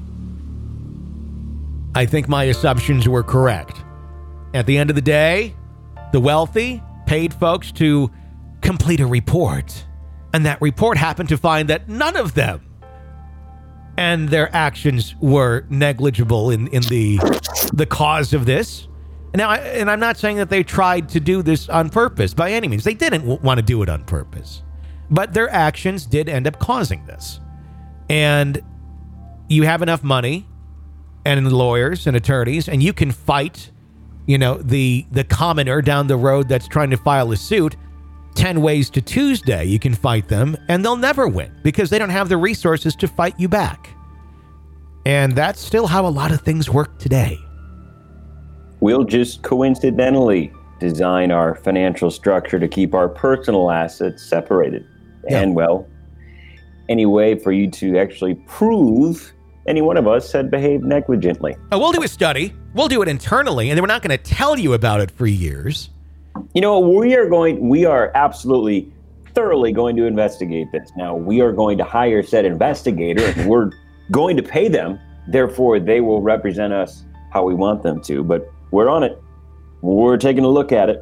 [SPEAKER 6] I think my assumptions were correct. At the end of the day, the wealthy paid folks to complete a report, and that report happened to find that none of them and their actions were negligible in the cause of this. Now, and I'm not saying that they tried to do this on purpose by any means. They didn't want to do it on purpose. But their actions did end up causing this. And you have enough money and lawyers and attorneys, and you can fight, the commoner down the road that's trying to file a suit 10 ways to Tuesday. You can fight them, and they'll never win because they don't have the resources to fight you back. And that's still how a lot of things work today.
[SPEAKER 8] We'll just coincidentally design our financial structure to keep our personal assets separated. Yeah. And, any way for you to actually prove any one of us had behaved negligently.
[SPEAKER 6] Oh, we'll do a study. We'll do it internally, and then we're not going to tell you about it for years.
[SPEAKER 8] We are absolutely thoroughly going to investigate this. Now, we are going to hire said investigator, and we're going to pay them. Therefore, they will represent us how we want them to. But we're on it. We're taking a look at it.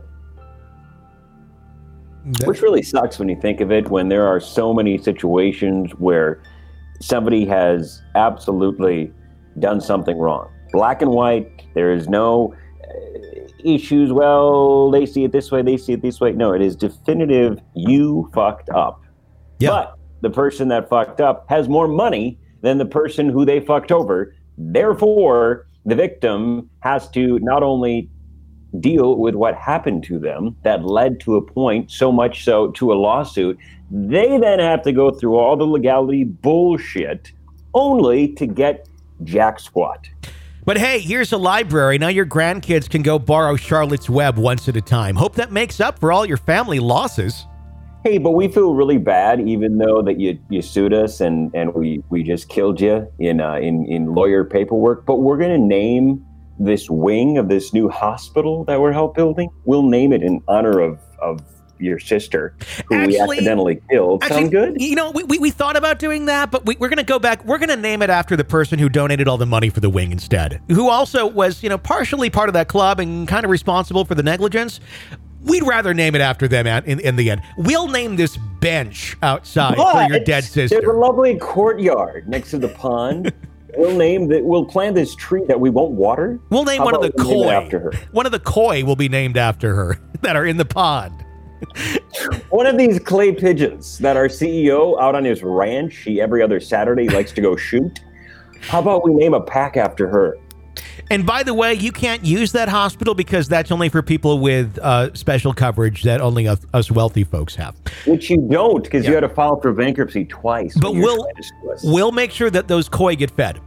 [SPEAKER 8] Which really sucks when you think of it, when there are so many situations where somebody has absolutely done something wrong. Black and white, there is no issues. Well, they see it this way, they see it this way. No, it is definitive. You fucked up. Yeah. But the person that fucked up has more money than the person who they fucked over. Therefore, the victim has to not only deal with what happened to them that led to a point, so much so to a lawsuit, they then have to go through all the legality bullshit only to get jack squat.
[SPEAKER 6] But hey, here's a library. Now your grandkids can go borrow Charlotte's Web once at a time. Hope that makes up for all your family losses.
[SPEAKER 8] Hey, but we feel really bad, even though that you sued us and we just killed you in lawyer paperwork. But we're going to name this wing of this new hospital that we're help building. We'll name it in honor of your sister, who we accidentally killed. Sound good?
[SPEAKER 6] We thought about doing that, but we're going to go back. We're going to name it after the person who donated all the money for the wing instead, who also was, partially part of that club and kind of responsible for the negligence. We'd rather name it after them in the end. We'll name this bench outside for your dead sister.
[SPEAKER 8] There's a lovely courtyard next to the pond. We'll plant this tree that we won't water.
[SPEAKER 6] We'll name one of the koi after her. One of the koi will be named after her that are in the pond.
[SPEAKER 8] One of these clay pigeons that our CEO out on his ranch, every other Saturday likes to go shoot. How about we name a pack after her?
[SPEAKER 6] And by the way, you can't use that hospital because that's only for people with special coverage that only us wealthy folks have.
[SPEAKER 8] Which you don't, because you had to file for bankruptcy twice.
[SPEAKER 6] But we'll make sure that those koi get fed.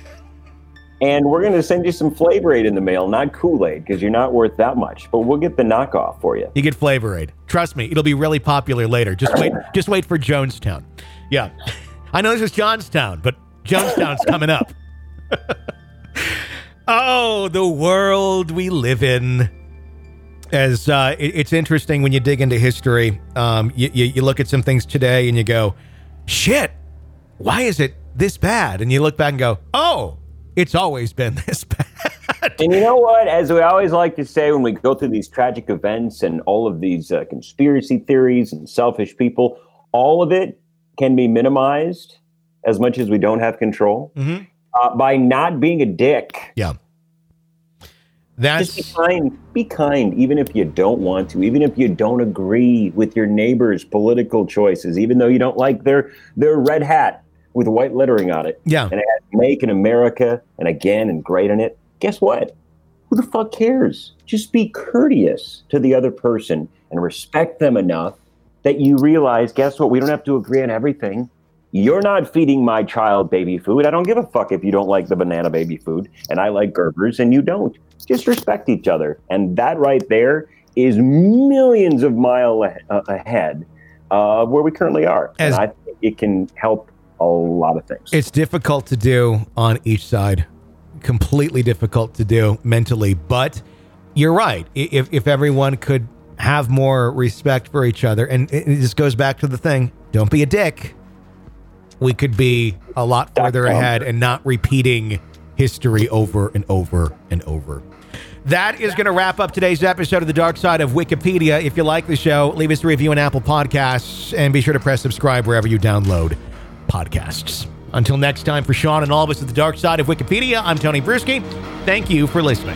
[SPEAKER 8] And we're going to send you some Flavor Aid in the mail, not Kool-Aid, because you're not worth that much. But we'll get the knockoff for you.
[SPEAKER 6] You get Flavor Aid. Trust me, it'll be really popular later. Just wait for Jonestown. Yeah. I know this is Johnstown, but Jonestown's coming up. Oh, the world we live in. As it's interesting when you dig into history. You look at some things today and you go, shit, why is it this bad? And you look back and go, oh, it's always been this bad.
[SPEAKER 8] And you know what? As we always like to say when we go through these tragic events and all of these conspiracy theories and selfish people, all of it can be minimized as much as we don't have control. Mm-hmm. By not being a dick.
[SPEAKER 6] Yeah.
[SPEAKER 8] Just be kind, even if you don't want to, even if you don't agree with your neighbor's political choices, even though you don't like their red hat with white lettering on it.
[SPEAKER 6] Yeah.
[SPEAKER 8] And it has Make in America and again and great in it. Guess what? Who the fuck cares? Just be courteous to the other person and respect them enough that you realize, guess what? We don't have to agree on everything. You're not feeding my child baby food. I don't give a fuck if you don't like the banana baby food and I like Gerber's and you don't. Just respect each other. And that right there is millions of miles ahead of where we currently are. And I think it can help a lot of things.
[SPEAKER 6] It's difficult to do on each side. Completely difficult to do mentally. But you're right. If everyone could have more respect for each other, and it just goes back to the thing, don't be a dick. We could be a lot further ahead and not repeating history over and over and over. That is going to wrap up today's episode of The Dark Side of Wikipedia. If you like the show, leave us a review on Apple Podcasts and be sure to press subscribe wherever you download podcasts. Until next time, for Sean and all of us at the dark side of Wikipedia, I'm Tony Bruschi. Thank you for listening.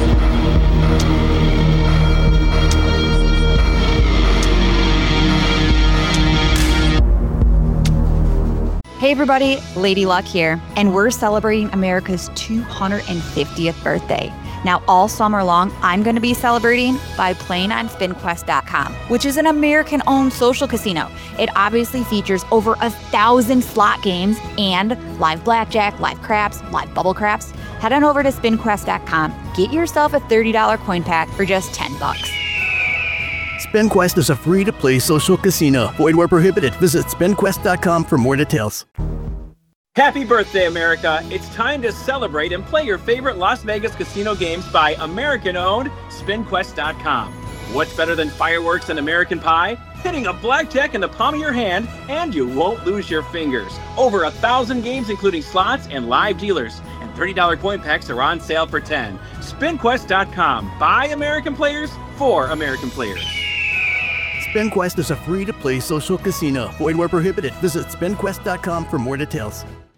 [SPEAKER 3] Hey everybody, Lady Luck here, and we're celebrating America's 250th birthday. Now, all summer long, I'm going to be celebrating by playing on SpinQuest.com, which is an American-owned social casino. It obviously features over 1,000 slot games and live blackjack, live craps, live bubble craps. Head on over to SpinQuest.com, get yourself a $30 coin pack for just $10.
[SPEAKER 4] SpinQuest is a free-to-play social casino. Void where prohibited. Visit SpinQuest.com for more details.
[SPEAKER 9] Happy birthday, America. It's time to celebrate and play your favorite Las Vegas casino games by American-owned SpinQuest.com. What's better than fireworks and American pie? Hitting a blackjack in the palm of your hand, and you won't lose your fingers. Over 1,000 games, including slots and live dealers. And $30 coin packs are on sale for $10. SpinQuest.com. By American players, for American players.
[SPEAKER 4] SpinQuest is a free-to-play social casino. Void where prohibited. Visit SpinQuest.com for more details.